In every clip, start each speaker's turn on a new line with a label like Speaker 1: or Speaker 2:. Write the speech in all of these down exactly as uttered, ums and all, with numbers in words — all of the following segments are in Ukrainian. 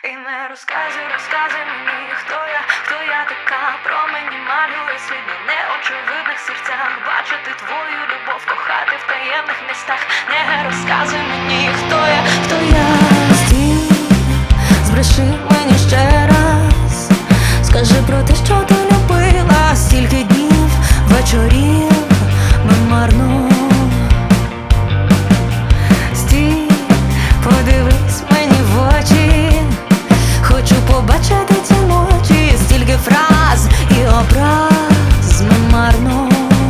Speaker 1: І не розказуй, розказуй мені, хто я, хто я така. Про мені малює світ на неочевидних серцях. Бачити твою любов, кохати в таємних містах. Не розказуй мені, хто я, хто я.
Speaker 2: Стій, збреши мені ще раз. Скажи про те, що ти любила. Стільки днів, вечорів ми марно. Стій, подивись мені в очі. Хочу побачити ці ночі. Стільки фраз і образ ми марно.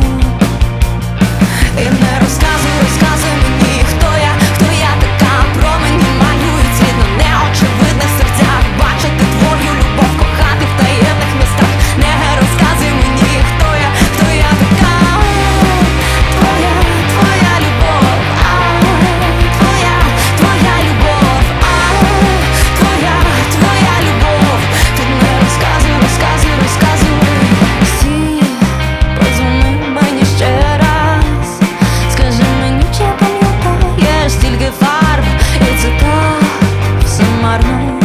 Speaker 2: І не розказуй, розказуй мені, хто я, хто я така. Про мені малюють світ на неочевидних серцях. Бачити твою любов, кохати в таємних містах. Не розказуй мені, хто я, хто я така. Твоя, твоя любов, а твоя, твоя любов, а твоя, твоя любов. Ти не розказуй, розказуй, розказуй. Стій, подзвони мені ще раз. Скажи мені, чи пам'ятаєш стільки фарб і цитат, все марно.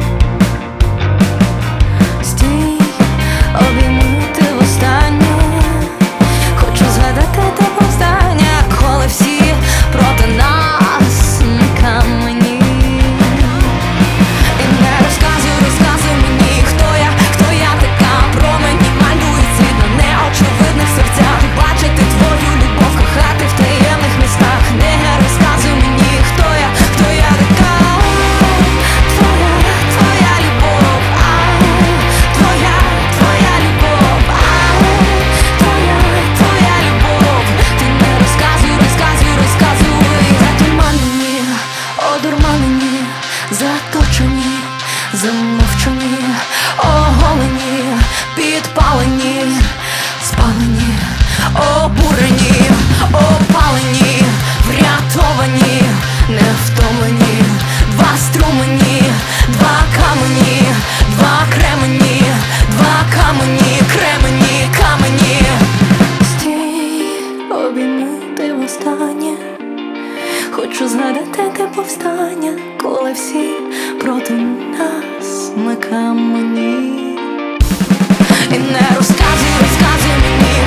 Speaker 2: Стій, обіймити востаннє. Хочу згадати те повстання, коли всі проти нас ми камені. І не розказуй, розказуй мені, хто я, хто я така. Про мені малюють світ на неочевидних серцях. Бачити твою любов, кохати в таємних містах. Не розказуй мені, хто я, хто я така. Твоя, твоя любов, а твоя, твоя любов, а твоя, твоя любов. Ти не розказуй, розказуй, розказуй. Затуманені, одурманені, заточені, замовчені, оголені, підпалені, спалені, обурені, опалені, врятовані, невтомлені. Два струмені, два камені, два кремені, два камені, кремені, камені. Стій, обіймити востаннє. Хочу згадати те повстання, коли всі проти нас ми камені. І не розказуй, розказуй мені,